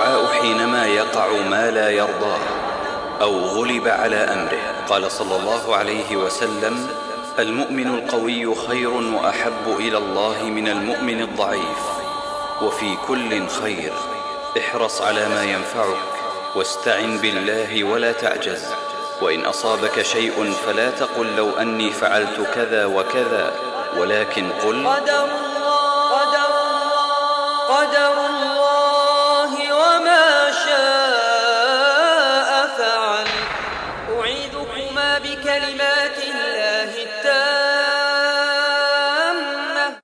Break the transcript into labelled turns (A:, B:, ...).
A: الدعاء حينما يقع ما لا يرضاه أو غلب على أمره. قال صلى الله عليه وسلم: المؤمن القوي خير وأحب إلى الله من المؤمن الضعيف، وفي كل خير. احرص على ما ينفعك، واستعن بالله ولا تعجز. وإن أصابك شيء فلا تقل لو أني فعلت كذا وكذا، ولكن قل
B: قدر الله